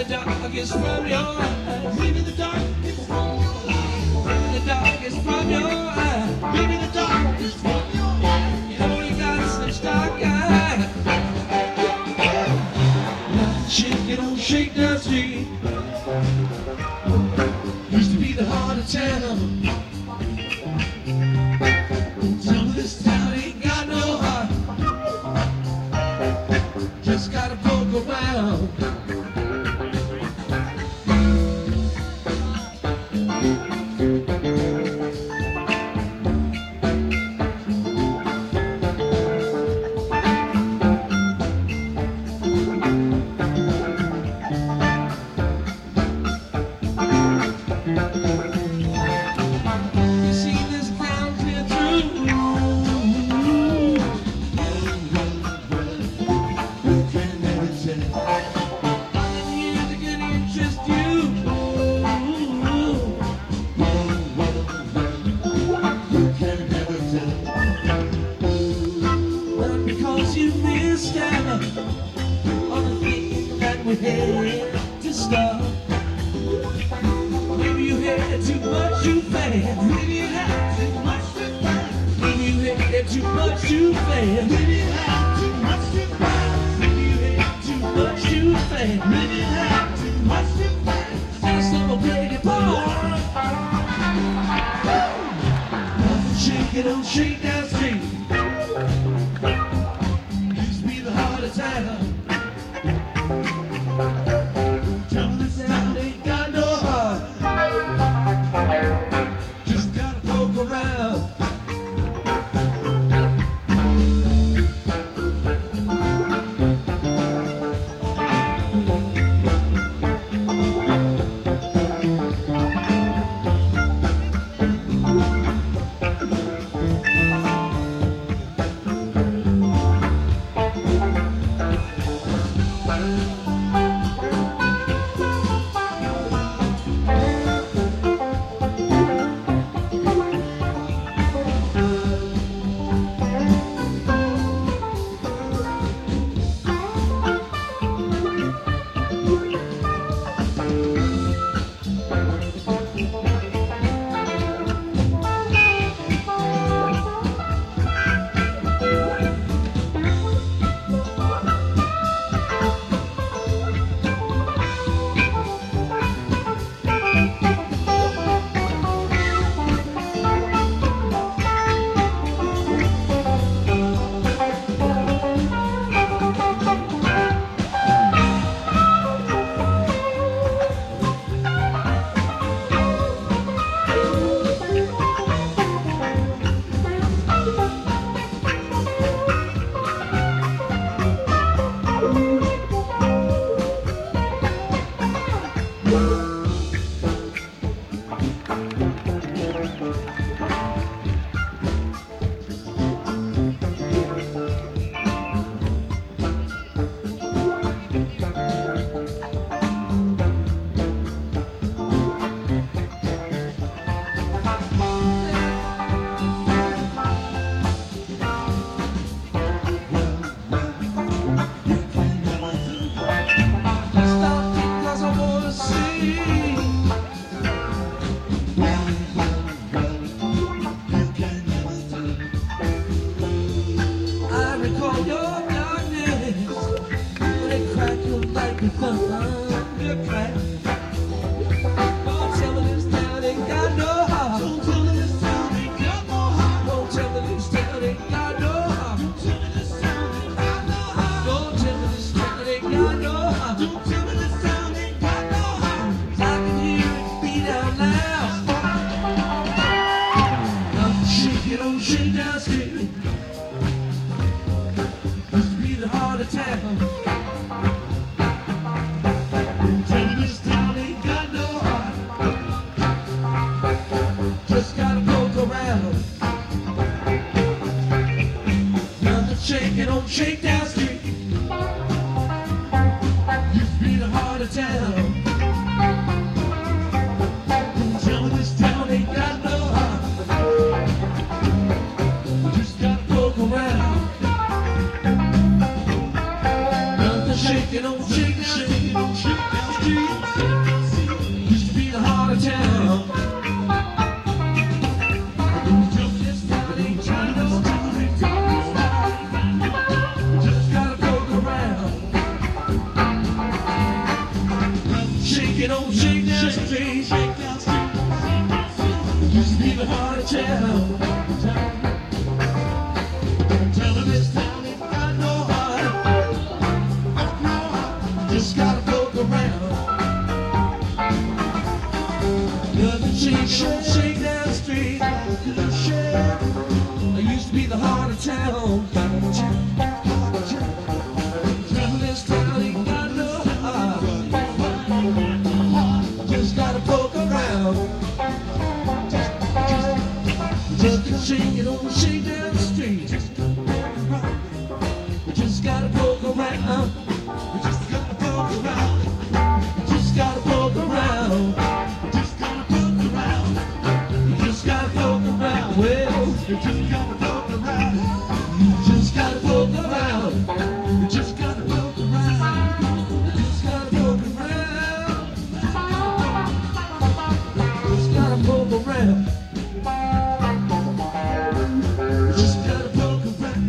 darkest from your eyes. Maybe the darkest from your eyes. The darkest from your eyes. Maybe the darkest from your eyes. You know you got such dark eyes. Shake it on Shakedown Street. Used to be the heart of town. Some of this town ain't got no heart. Just gotta poke around. You missed out on the thing that we had to stop. Maybe you had too much too fast. Maybe you had too much too fast. Maybe you had too much too fast. Maybe you had too much too fast. Maybe you had too much too fast. Maybe you had too much too fast. Just don't play your part. Shake it on Shakedown Street. Tell me this town ain't got no heart. Just gotta poke around. Shakedown Street used to be the heart of town. Tell me this town ain't got no heart. Just gotta poke around. Nothing shaking on Shakedown Street. Used to be the heart of town. Tell me this town ain't got no heart. Shaking on Shakedown Street. it on Shakedown Street. Used to be the heart of town. Tell them this town ain't got no heart. Just gotta poke around. Nothing changed on Shakedown Street. I used to be the heart of town. Tell this town ain't got no heart. Just gotta poke around. Just can shake it on Shakedown Street. We just gotta poke around. We just gotta poke around. We just gotta poke around. We just gotta poke around. We just gotta poke around. Well, we just gotta poke around. You just gotta poke around. We just gotta poke around. We just gotta poke around. Just gotta poke around. Just gotta poke around.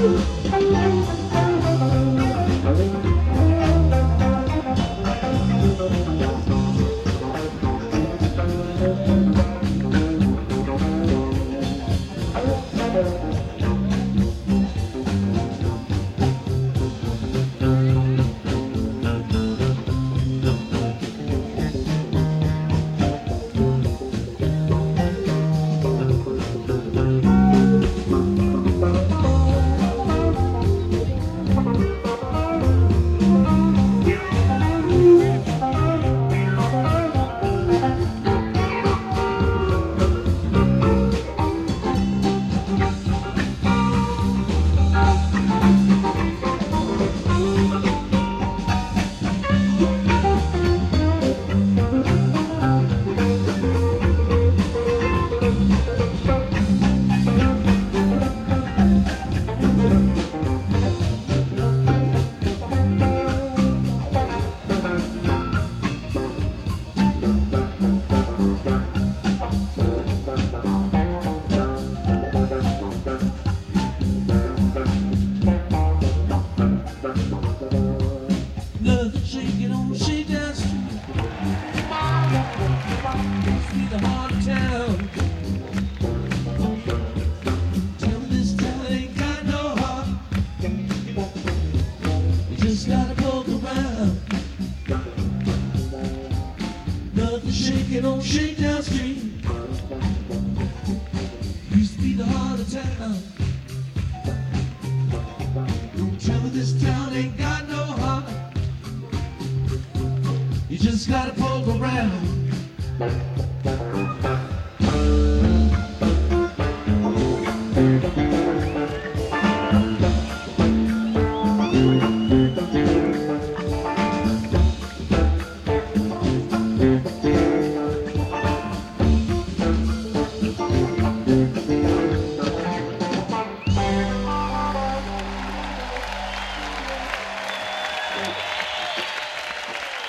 Nothing shaking on the shakedown street. Sweet the heart of town. Tell me this town ain't got no heart. You just gotta poke around. Nothing shaking on shakedown street. Used to be the heart of town. Don't tell me this town ain't got no heart. You just gotta poke around.